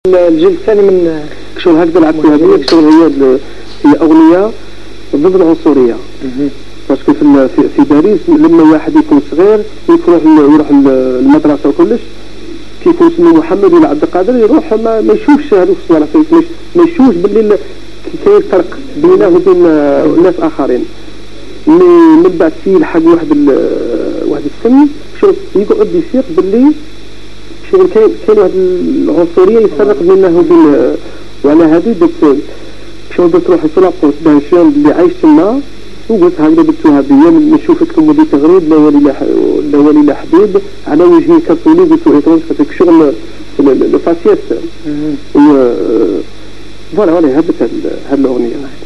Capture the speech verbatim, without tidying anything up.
الجلد الثاني من شغل هكذا لعبت هذه شغل هي هي اغنيه ضد العنصريه. باسكو في في باريس لما واحد يكون صغير يروح يروح المدرسه وكلش كي يكون اسمه محمد ولا عبد القادر يروح ما, ما يشوفش هذوك الصوالح، ما يشوفش باللي كاين فرق بينه وبين ناس اخرين. من بعد كي يلحق واحد واحد السن شوف يقعد يصير باللي شغل كاين كاين واحد العنصريه يفرق بينه وبين، وعلى هذه درت شغل درت روحي في لابوست باش اللي عايش تما وقلت هكذا بالتوهبيه نشوف لكم دي تغريد لا ولي لا ولي لا حبيب على وجهي كطولي قلت له هذاك شغل الفاسيس فوالا فوالا هبت هذه الاغنيه.